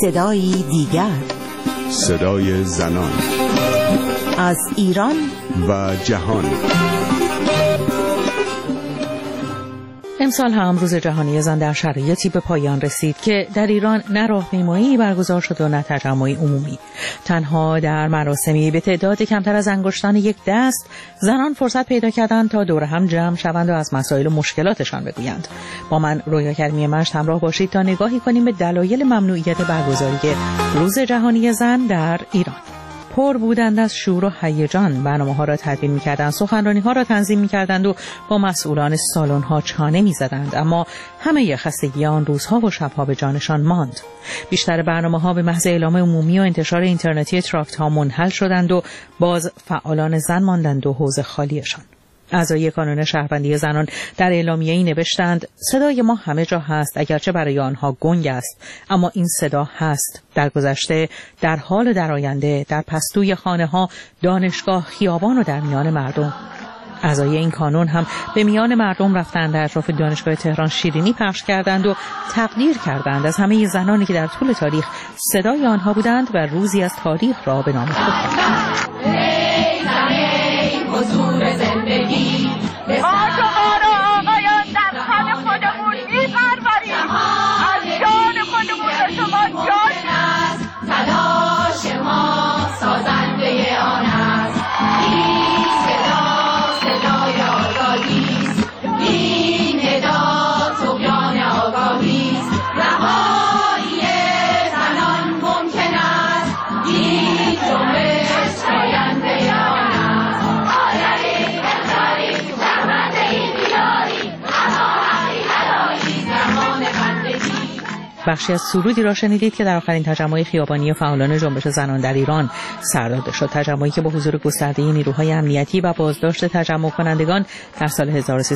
صدایی دیگر، صدای زنان از ایران و جهان. امسال هم روز جهانی زن در شرایطی به پایان رسید که در ایران نه راهپیمایی برگزار شد و نه تجمع عمومی. تنها در مراسمی به تعداد کمتر از انگشتان یک دست زنان فرصت پیدا کردند تا دور هم جمع شوند و از مسائل و مشکلاتشان بگویند. با من رویا کریمی مشت همراه باشید تا نگاهی کنیم به دلایل ممنوعیت برگزاری روز جهانی زن در ایران. پر بودند از شور و هیجان، برنامه‌ها را تدوین می‌کردند، سخنرانی‌ها را تنظیم می‌کردند و با مسئولان سالن‌ها چانه می‌زدند، اما همه خستگی آن روزها و شب‌ها به جانشان ماند. بیشتر برنامه‌ها به محض اعلام عمومی و انتشار اینترنتی تراکت‌ها منحل شدند و باز فعالان زن ماندند و حوض خالیشان. اعضای کانون شهروندی زنان در اعلامیه‌ای نوشتند: صدای ما همه جا هست، اگرچه برای آنها گنگ است، اما این صدا هست. در گذشته، در حال و در آینده، در پستوی خانه‌ها، دانشگاه، خیابان و در میان مردم. اعضای این کانون هم به میان مردم رفتند، در اطراف دانشگاه تهران شیرینی پخش کردند و تقدیر کردند از همه زنانی که در طول تاریخ صدای آنها بودند و روزی از تاریخ را به نام خود بردند. حضور زندگی آقا را آقایان در خان خودمون می‌پروریم، از جان خودمون به شما جان است، تلاش ما سازنده آن است. این صدا صدای آزادی است، این ندا طغیان آگاهی است. رهایی زنان ممکن است، این جنبش پاینده آن است. بخشی از سرودی را شنیدید که در آخرین تجمع خیابانی فعالان جنبش زنان در ایران سر داده شد. تجمعی که با حضور گسترده نیروهای امنیتی و بازداشت تجمع کنندگان در سال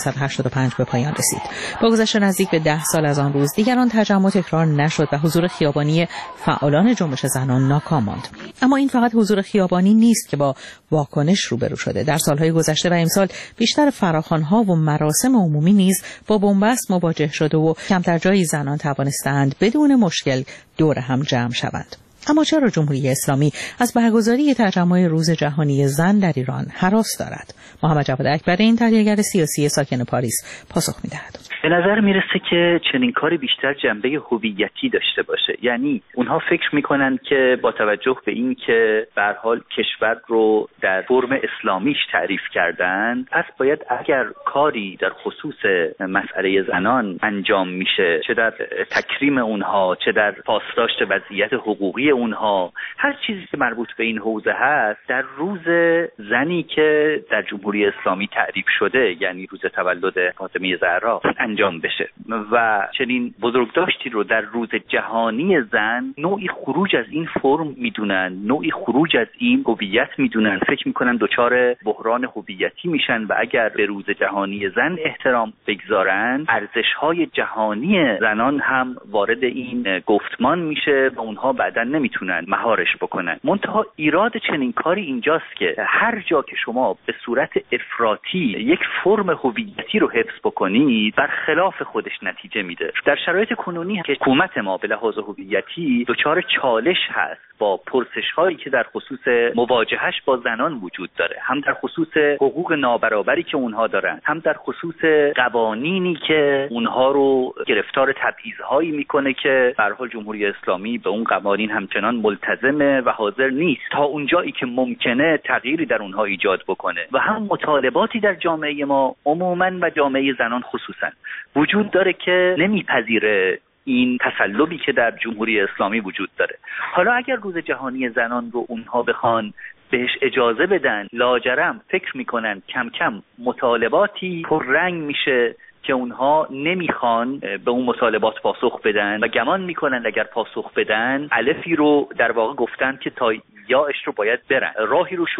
1385 به پایان رسید. با گذشت نزدیک به 10 سال از آن روز دیگر آن تجمع تکرار نشد و حضور خیابانی فعالان جنبش زنان ناکام ماند. اما این فقط حضور خیابانی نیست که با واکنش روبرو شده. در سالهای گذشته و امسال بیشتر فراخوان‌ها و مراسم عمومی نیز با بنبست مواجه شده و کمتر جایی زنان توانستند بدون مشکل دور هم جمع شوند. اما چرا جمهوری اسلامی از برگزاری تجمع روز جهانی زن در ایران هراس دارد؟ محمد جواد اکبری، این تحلیلگر سیاسی ساکن پاریس، پاسخ می‌دهد. به نظر میرسه که چنین کاری بیشتر جنبه هویتی داشته باشه. یعنی اونها فکر میکنن که با توجه به این که به هر حال کشور رو در فرم اسلامیش تعریف کردن، پس باید اگر کاری در خصوص مسئله زنان انجام میشه، چه در تکریم اونها، چه در پاسداشت وضعیت حقوقی اونها، هر چیزی که مربوط به این حوزه هست، در روز زنی که در جمهوری اسلامی تعریف شده، یعنی روز تولد فاطمه زهرا، انجام بشه. و چنین بزرگداشتی رو در روز جهانی زن نوعی خروج از این فرم میدونن، نوعی خروج از این هویت میدونن. فکر میکنن دچار بحران هویتی میشن و اگر به روز جهانی زن احترام بگذارن، ارزش‌های جهانی زنان هم وارد این گفتمان میشه و اونها بعداً نمیتونن مهارش بکنن. منتها ایراد چنین کاری اینجاست که هر جا که شما به صورت افراطی یک فرم هویتی رو حفظ بکنید، برخلاف خودش نتیجه میده. در شرایط کنونی که حکومت ما به لحاظ هویتی دچار چالش هست با پرسش‌هایی که در خصوص مواجهش با زنان وجود داره، هم در خصوص حقوق نابرابری که اونها دارن، هم در خصوص قوانینی که اونها رو گرفتار تبعیض‌هایی میکنه که به هر حال جمهوری اسلامی به اون قوانین همچنان ملتزمه و حاضر نیست تا اونجایی که ممکنه تغییری در اونها ایجاد بکنه. و هم مطالباتی در جامعه ما عموماً و جامعه زنان خصوصاً وجود داره که نمیپذیره این تسلبی که در جمهوری اسلامی وجود داره. حالا اگر روز جهانی زنان رو اونها بخوان بهش اجازه بدن، لاجرم فکر میکنن کم کم مطالباتی پررنگ میشه که اونها نمیخوان به اون مطالبات پاسخ بدن و گمان میکنن اگر پاسخ بدن الفی رو در واقع گفتن که تا یاش رو باید برن، راهی رو شروع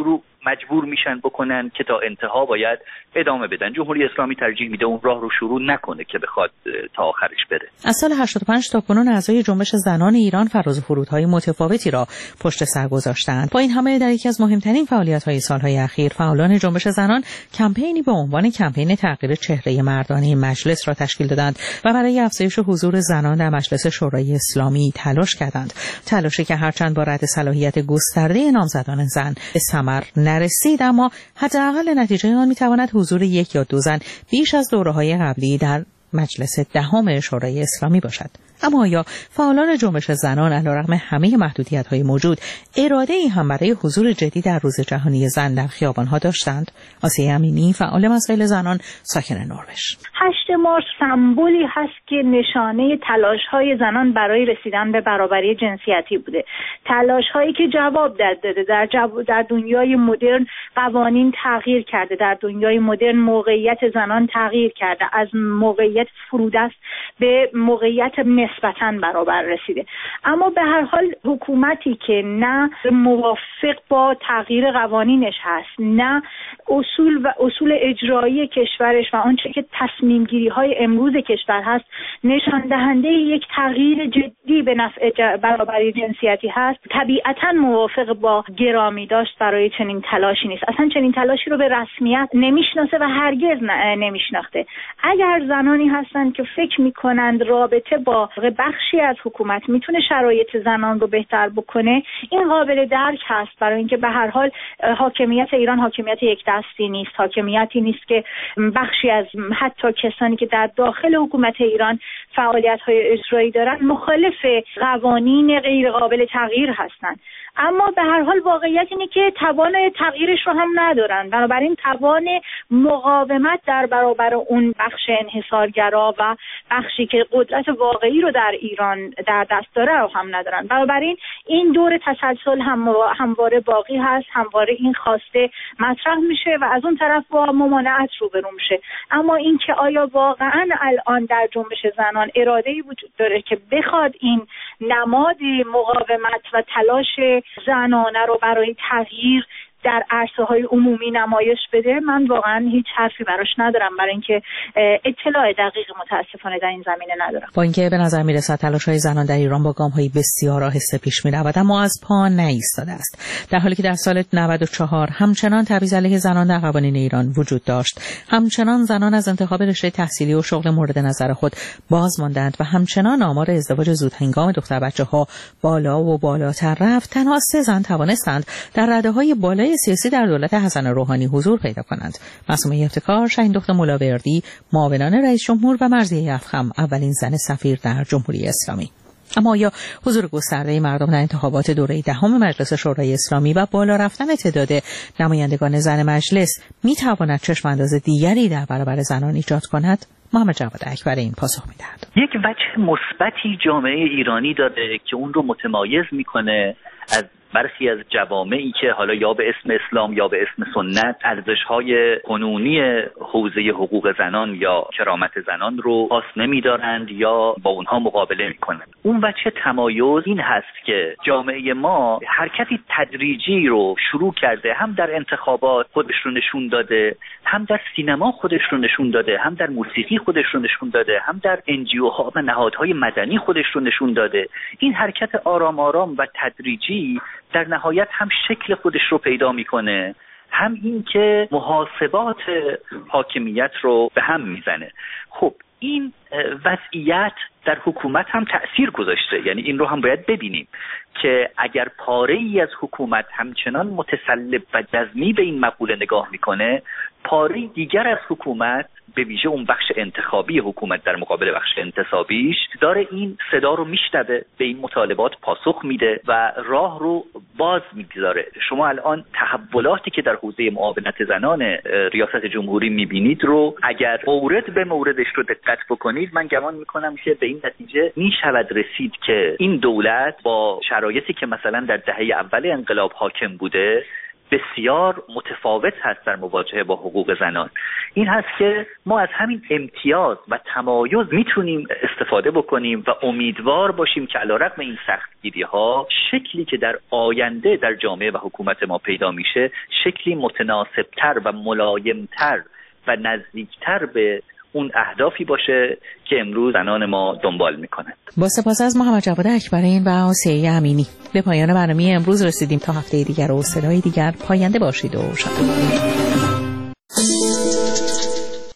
مجبور میشن بکنن که تا انتها باید ادامه بدن. جمهوری اسلامی ترجیح میده اون راه رو شروع نکنه که بخواد تا آخرش بره. از سال 85 تا کنون اعضای جنبش زنان ایران فراز و فرودهای متفاوتی را پشت سر گذاشتند. با این همه در یکی از مهمترین فعالیت‌های سال‌های اخیر فعالان جنبش زنان کمپینی به عنوان کمپین تغییر چهره مردانه مجلس را تشکیل دادند و برای افزایش حضور زنان در مجلس شورای اسلامی تلاش کردند. تلاشی که هرچند با رد صلاحیت گسترده نامزدان زن به ثمر نرسید، اما حداقل نتیجه آن می‌تواند حضور یک یا دو زن بیش از دوره‌های قبلی در مجلس دهم شورای اسلامی باشد. اما آیا فعالان جنبش زنان علیرغم همه محدودیت‌های موجود اراده‌ای هم برای حضور جدی در روز جهانی زن در خیابان‌ها داشتند؟ آسیه امینی، فعال مسائل زنان، ساکن نروژ. 8 مارس سمبولی هست که نشانه تلاش‌های زنان برای رسیدن به برابری جنسیتی بوده. تلاش‌هایی که جواب داده. در دنیای مدرن قوانین تغییر کرده، در دنیای مدرن موقعیت زنان تغییر کرده، از موقعیت فرودست به موقعیت نسبتاً برابر رسیده. اما به هر حال حکومتی که نه موافق با تغییر قوانینش هست، نه اصول اجرایی کشورش و آنچه که تصمیم گیری های امروز کشور هست نشان دهنده یک تغییر جدی به نفع برابری جنسیتی هست، طبیعتاً موافق با گرامی داشت برای چنین تلاشی نیست. اصلا چنین تلاشی رو به رسمیت نمیشناسه و هرگز نمیشناخته. اگر زنانی هستند که فکر میکنند رابطه با بخشی از حکومت میتونه شرایط زنان رو بهتر بکنه، این قابل درک هست، برای اینکه به هر حال حاکمیت ایران حاکمیت یک دستی نیست، حاکمیتی نیست که بخشی از حتی کسانی که در داخل حکومت ایران فعالیت‌های اجرایی دارن مخالف قوانین غیر قابل تغییر هستند. اما به هر حال واقعیت اینه که توان تغییرش رو هم ندارن، بنابراین توان مقاومت در برابر اون بخش انحصارگرا و بخشی که قدرت واقعی رو در ایران در دست داره رو هم ندارن. بنابراین این دور تسلسل همواره باقی هست، همواره این خواسته مطرح میشه و از اون طرف با ممانعت روبرو میشه. اما این که آیا واقعا الان در جنبش زنان اراده‌ای وجود داره که بخواد این نماد مقاومت و تلاش زنانه رو برای تغییر در عرصه‌های عمومی نمایش بده، من واقعا هیچ حرفی براش ندارم، برای اینکه اطلاع دقیق متاسفانه در این زمینه ندارم. با اینکه به نظر میرسد تلاش‌های زنان در ایران با گام‌های بسیار آهسته پیش می‌رود، اما از پا نایستاده است. در حالی که در سال 94 همچنان تبعیض علیه زنان در قوانین ایران وجود داشت، همچنان زنان از انتخاب رشته تحصیلی و شغل مورد نظر خود باز ماندند و همچنان آمار ازدواج زودهنگام دختر بچه‌ها بالا و بالاتر رفت، تنها 3 زن توانستند در رده‌های بالای سیاسی در دولت حسن روحانی حضور پیدا کنند: معصومه افتخار، شاهین دختر مولاوردی، معاونان رئیس جمهور و مرضیه افخم، اولین زن سفیر در جمهوری اسلامی. اما آیا حضور گسترده مردم در انتخابات دوره دهم مجلس شورای اسلامی و بالا رفتن تعداد نمایندگان زن مجلس می‌تواند چشم‌انداز دیگری در برابر زنان ایجاد کند؟ محمد جواد اکبر این پاسخ می‌دهد. یک وجه مثبتی جامعه ایرانی داره که اون رو متمایز می‌کنه از برخی از جوامعی که حالا یا به اسم اسلام یا به اسم سنت ارزش‌های قانونی حوزه حقوق زنان یا کرامت زنان رو پاس نمی‌دارند یا با اونها مقابله می‌کنند. اون بچه تمایز این هست که جامعه ما حرکتی تدریجی رو شروع کرده، هم در انتخابات خودش رو نشون داده، هم در سینما خودش رو نشون داده، هم در موسیقی خودش رو نشون داده، هم در NGO‌ها و نهادهای مدنی خودش رو نشون داده. این حرکت آرام آرام و تدریجی در نهایت هم شکل خودش رو پیدا میکنه، هم این که محاسبات حاکمیت رو به هم میزنه. خب این وضعیت در حکومت هم تأثیر گذاشته، یعنی این رو هم باید ببینیم که اگر پاره‌ای از حکومت همچنان متسلب و جزمی به این مقوله نگاه میکنه، پاره دیگر از حکومت به ویژه اون بخش انتخابی حکومت در مقابل بخش انتصابیش داره این صدا رو میشنوه، به این مطالبات پاسخ میده و راه رو باز میگذاره. شما الان تحولاتی که در حوزه معاونت زنان ریاست جمهوری میبینید رو اگر مورد به موردش رو دقت بکنید، من گمان میکنم که به این نتیجه میشود رسید که این دولت با شرایطی که مثلا در دهه اول انقلاب حاکم بوده بسیار متفاوت هست در مواجهه با حقوق زنان. این هست که ما از همین امتیاز و تمایز میتونیم استفاده بکنیم و امیدوار باشیم که علیرغم این سختگیری‌ها شکلی که در آینده در جامعه و حکومت ما پیدا میشه شکلی متناسبتر و ملایمتر و نزدیکتر به اون اهدافی باشه که امروز زنان ما دنبال میکنند. با سپاس از محمد جواد اکبرین و آسیه امینی به پایان برنامه امروز رسیدیم. تا هفته دیگر و صدای دیگر پاینده باشید و شاد.